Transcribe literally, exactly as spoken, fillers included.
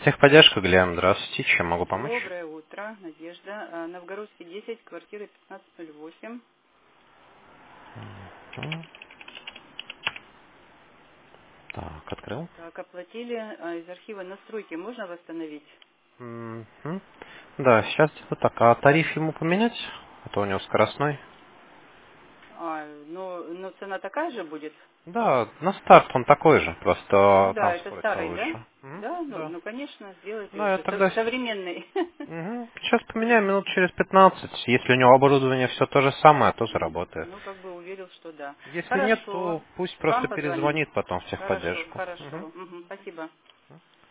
Техподдержка, Глеб, здравствуйте, чем могу помочь? Доброе утро, Надежда. А, Новгородский десять, квартира пятнадцать ноль восемь. Мгм. Так, открыл. Так, оплатили а, из архива настройки. Можно восстановить? Мгм. Да, сейчас где-то так. А тариф ему поменять? А то у него скоростной. А, ну, ну, цена такая же будет? Да, на старт он такой же, Ну просто да, там это стоит старый, да? повыше. Мгм. Да, ну, Да. ну, конечно, сделайте Да, я уже. тогда... Со- с- современный. Мгм. Сейчас поменяем минут через пятнадцать. Если у него оборудование все то же самое, то заработает. Ну, как бы уверил, что да. Если нет, Хорошо. то пусть Вам просто позвоним. перезвонит потом в Хорошо, техподдержку. хорошо. Мгм. Мгм, спасибо.